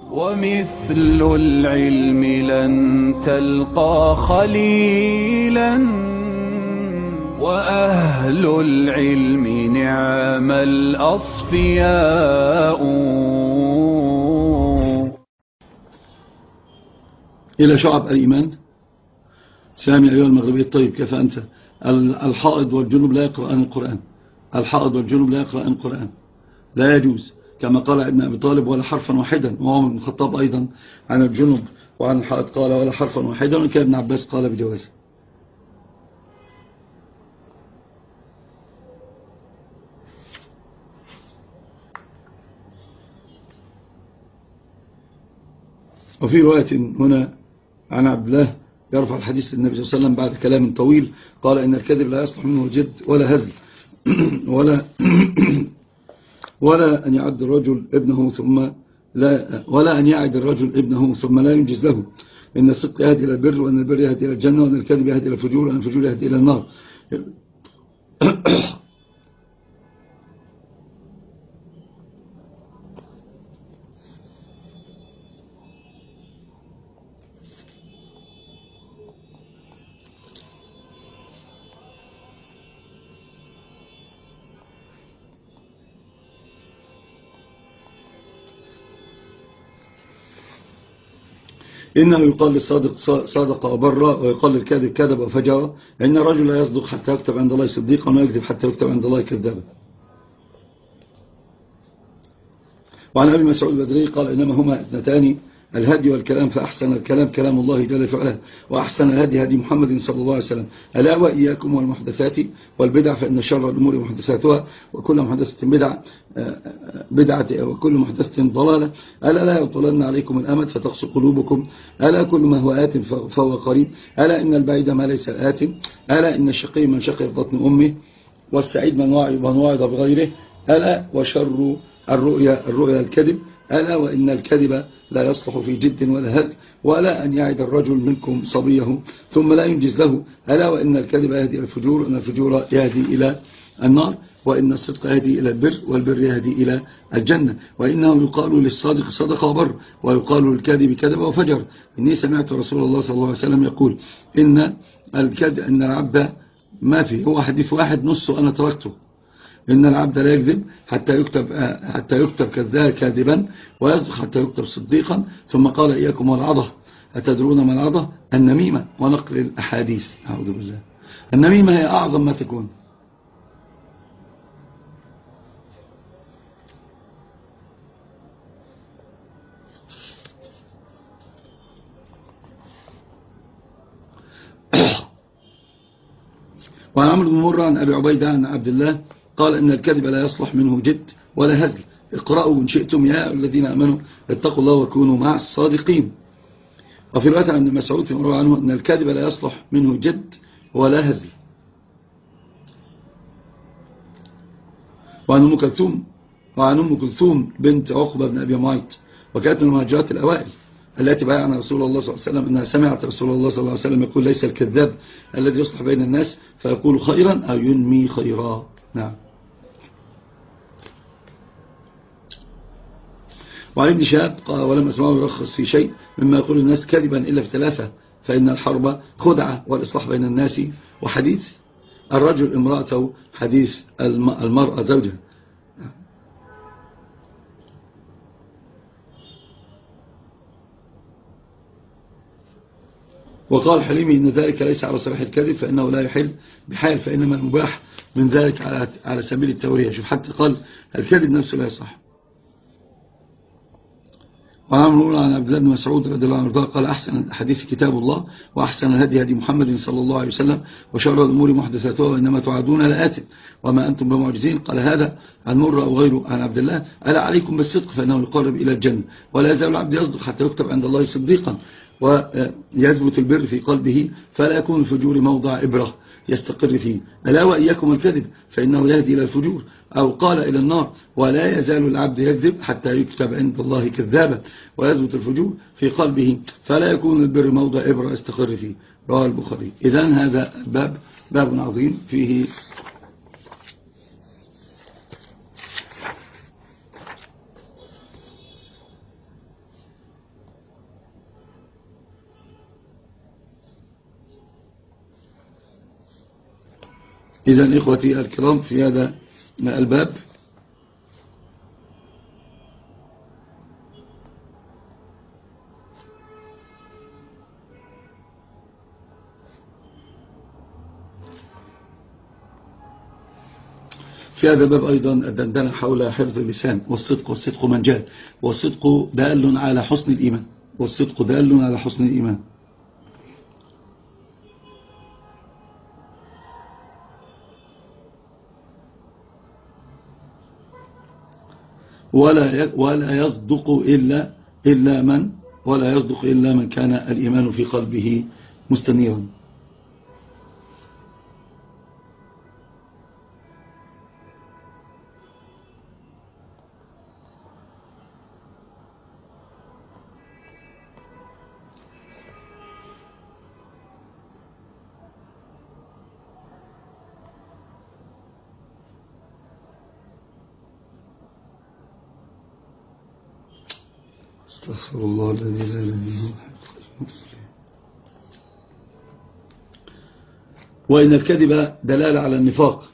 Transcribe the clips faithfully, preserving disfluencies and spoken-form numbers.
ومثل العلم لن تلقى خليلا، وأهل العلم نعم الأصفياء. إلى شعب الإيمان. سامي أيها المغربي الطيب، كيف أنت؟ الحائض والجنوب لا يقرأان القرآن. الحائض والجنوب لا يقرأان القرآن، لا يجوز، كما قال ابن أبي طالب ولا حرفا واحدا، وعمر بن الخطاب أيضا عن الجنوب وعن الحائض قال ولا حرفا واحدا، وكان ابن عباس قال بجواز. وفي رواية هنا عن عبد الله يرفع الحديث للنبي صلى الله عليه وسلم بعد كلام طويل، قال إن الكذب لا يصلح منه جد ولا هزل ولا ولا أن يعد الرجل ابنه ثم لا ولا أن يعد الرجل ابنه ثم لا ينجز له. إن الصدق يهدي إلى البر، وأن البر يهدي إلى الجنة، وأن الكذب يهدي إلى الفجور، وأن الفجور يهدي إلى النار. إنه يقال للصادق صادق وبر، ويقال للكاذب كذب وفجر. إن الرجل لا يصدق حتى يكتب عند الله صديقا، ويكذب حتى يكتب عند الله كذابا. وعن أبي مسعود البدري قال إنما هما اثنتان، الهدي والكلام، فأحسن الكلام كلام الله جل وعلا، وأحسن الهدي هدي محمد صلى الله عليه وسلم. ألا وإياكم والمحدثات والبدع، فإن شر الأمور محدثاتها، وكل محدثة بدع بدعة، وكل محدثة ضلالة. ألا لا يطولن عليكم الأمد فتقسو قلوبكم. ألا كل ما هو آت فهو قريب. ألا إن البعيد ما ليس آت. ألا إن الشقي من شقي في بطن أمه، والسعيد من وعظ بغيره. ألا وشر الرؤيا الرؤيا الكذب. ألا وإن الكذب لا يصلح في جد ولا هزل. ولا أن يعد الرجل منكم صبيه ثم لا ينجز له. ألا وإن الكذب يهدي إلى الفجور، وإن الفجور يهدي إلى النار. وإن الصدق يهدي إلى البر، والبر يهدي إلى الجنة. وإنه يقال للصادق صدق وبر، ويقال للكاذب كذب وفجر. إني سمعت رسول الله صلى الله عليه وسلم يقول إن الكذب إن العبد ما فيه، هو حديث واحد نصه أنا تركته، إن العبد لا يكذب حتى يكتب حتى يكتب كذاب كاذبا، ويصدق حتى يكتب صديقا. ثم قال إياكم والعضة. أتدرون ما العضة؟ النميمة ونقل الأحاديث. أعوذ بالله. النميمة هي أعظم ما تكون. وعن عمرو بن مرة عن أبي عبيدة عن عبد الله قال إن الكذب لا يصلح منه جد ولا هزل. اقرأوا إن شئتم يا الذين آمنوا اتقوا الله وكونوا مع الصادقين. وفي رواية عن ابن مسعود في مروى عنه أن الكذب لا يصلح منه جد ولا هزل. وعن أم كلثوم وعن أم كلثوم بنت عقبة بن أبي معيط، وكانت من المهاجرات الأوائل التي بايعنا رسول الله صلى الله عليه وسلم، أنها سمعت رسول الله صلى الله عليه وسلم يقول ليس الكذاب الذي يصلح بين الناس فيقول خيرا أو ينمي خيرا. نعم. وعن ابن شهاب قال ولم أسمعه يرخص في شيء مما يقول الناس كذبا إلا في ثلاثة، فإن الحرب خدعة، والإصلاح بين الناس، وحديث الرجل امرأته، حديث المرأة زوجها. وقال حليمي إن ذلك ليس على صريح الكذب، فإنه لا يحل بحال، فإنما المباح من ذلك على على سبيل التورية. شوف حتى قال الكذب نفسه لا يصح. وعن عن عبد الله بن مسعود رضي الله عنه قال أحسن الحديث كتاب الله، وأحسن الهدي هدي محمد صلى الله عليه وسلم، وشر الأمور محدثاتها، وإنما توعدون لآت وما أنتم بمعجزين. قال هذا عن مرة أو غيره عن عبد الله. ألا عليكم بالصدق فإنه يقرب إلى الجنة، ولا يزال العبد يصدق حتى يكتب عند الله صديقا، ويثبت البر في قلبه، فلا يكون الفجور موضع إبرة يستقر فيه. ألا وإياكم الكذب فإنه يهدي إلى الفجور، أو قال إلى النار. ولا يزال العبد يكذب حتى يكتب عند الله كذابا، ويثبت الفجور في قلبه، فلا يكون البر موضع إبرة يستقر فيه. رواه البخاري. إذن هذا الباب باب عظيم فيه إذن إخوتي الكرام في هذا الباب في هذا الباب أيضا الدندنة حول حفظ اللسان والصدق والصدق منجال، والصدق دال على حسن الإيمان، والصدق دال على حسن الإيمان. ولا ولا يصدق إلا إلا من ولا يصدق إلا من كان الإيمان في قلبه مستنيرا. استغفر الله الذي لا اله الا هو. وإن الكذب دلالة على النفاق.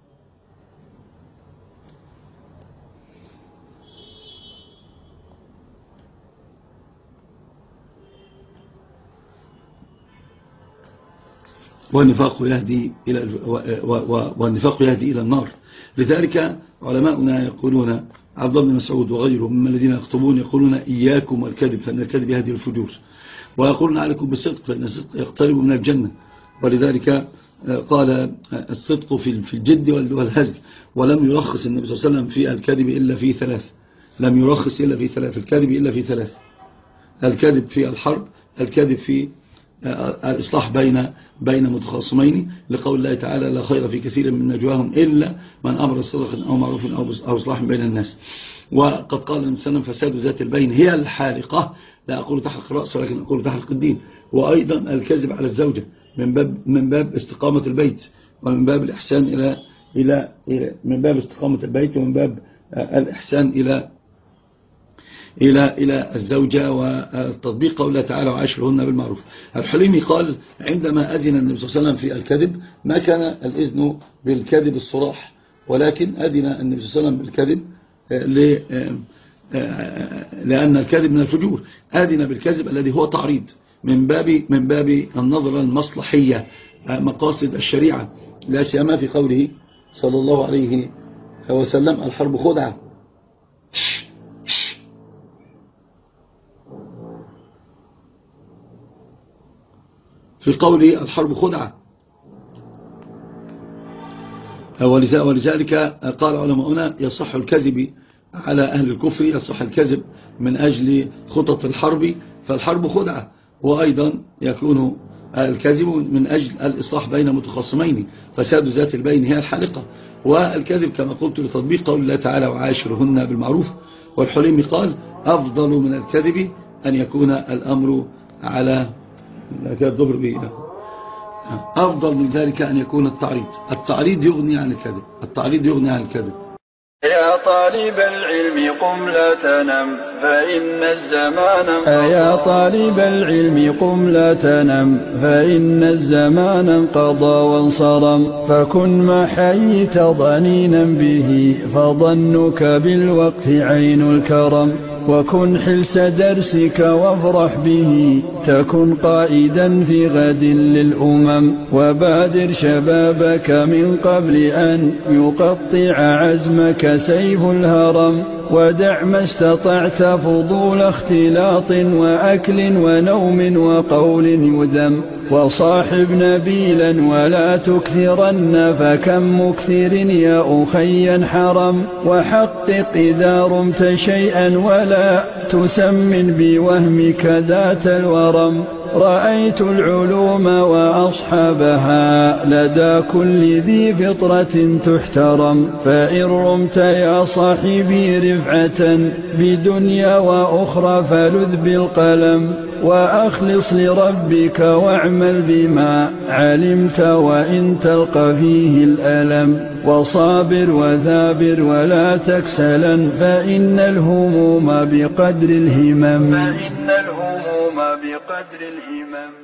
والنفاق يهدي إلى والنفاق يهدي إلى النار. لذلك علماؤنا يقولون، عبد الله بن مسعود وغيره مما الذين يخطبون يقولون إياكم والكذب فإن الكذب يهدي الفجور، ويقولون عليكم بالصدق فإن الصدق يقترب من الجنة. ولذلك قال الصدق في الجد والهزل، ولم يرخص النبي صلى الله عليه وسلم في الكذب إلا في ثلاث، لم يرخص إلا في ثلاث في الكذب إلا في ثلاث: الكذب في الحرب، الكذب في الإصلاح بين بين متخاصمين، لقول الله تعالى: لا خير في كثير من نجواهم إلا من أمر صدقة أو معروف أو إصلاح بين الناس. وقد قال النبي صلى الله عليه وسلم: فساد ذات البين هي الحالقة، لا أقول تحلق الرأس ولكن أقول تحلق الدين. وأيضا الكذب على الزوجة من باب من باب استقامة البيت، ومن باب الإحسان إلى إلى من باب استقامة البيت، ومن باب الإحسان إلى إلى إلى الزوجة، والتطبيق قوله تعالى: وعاشرهن بالمعروف. الحليمي قال: عندما أذن النبي صلى الله عليه وسلم في الكذب ما كان الإذن بالكذب الصراح، ولكن أذن النبي صلى الله عليه وسلم بالكذب لأن الكذب من الفجور. أذن بالكذب الذي هو تعريض من باب من باب النظرة المصلحية، مقاصد الشريعة، لا سيما في قوله صلى الله عليه وسلم: الحرب خدعة. في قوله الحرب خدعة. ولذلك قال علماؤنا: يصح الكذب على أهل الكفر، يصح الكذب من أجل خطط الحرب، فالحرب خدعة. وأيضا يكون الكذب من أجل الإصلاح بين متخاصمين، فساد ذات البين هي الحالقة. والكذب كما قلت لتطبيق قول الله تعالى: وعاشرهن بالمعروف. والحليمي قال: أفضل من الكذب أن يكون الأمر على الظهر به، أفضل من ذلك أن يكون التعريض. التعريض يغني عن الكذب، التعريض يغني عن الكذب. يا طالب العلم قم لا تنم فإن الزمان يا طالب العلم قم لا تنم فإن الزمان انقضى وانصرم، فكن ما حييت ضنينا به فظنك بالوقت عين الكرم، وكن حلس درسك وافرح به تكن قائدا في غد للأمم، وبادر شبابك من قبل أن يقطع عزمك سيف الهرم، ودع ما استطعت فضول اختلاط وأكل ونوم وقول يذم، وصاحب نبيلا ولا تكثرن فكم مكثر يا أخي حرم، وحقق إذا رمت شيئا ولا تسمن بوهمك ذات الورم، رأيت العلوم وأصحابها لدى كل ذي فطرة تحترم، فإن رمت يا صاحبي رفعة بدنيا وأخرى فلذ بالقلم، وأخلص لربك واعمل بما علمت وإن تلقى فيه الألم، وصابر وثابر ولا تكسلا فإن الهموم بقدر الهمم، فإن الهموم بقدر الهمم.